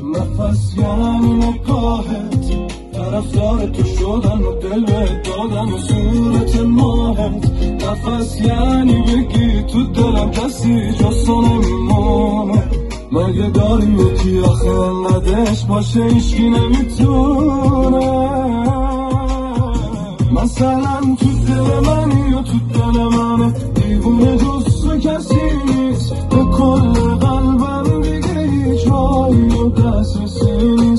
نفس یعنی نگاهت، طرفدار تو شدن و دل بهت دادن و صورت ماهت. نفس یعنی بگی تو دلم کسی جز تو نمیمونه. مگه داری یکی آخه ندش باشه ایشکی نمیتونه. مثلا تو دل منی یا تو دل منه، دیوونه جز تو کسی